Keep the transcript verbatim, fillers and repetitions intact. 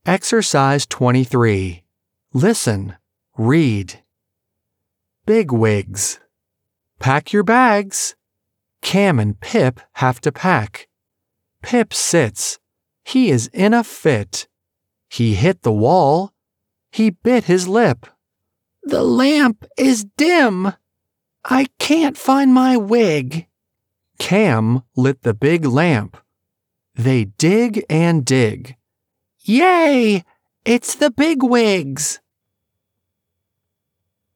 Exercise twenty-three. Listen. Read. Bigwigs. Pack your bags. Cam and Pip have to pack. Pip sits. He is in a fit. He hit the wall. He bit his lip. The lamp is dim. I can't find my wig. Cam lit the big lamp. They dig and dig. Yay! It's the bigwigs!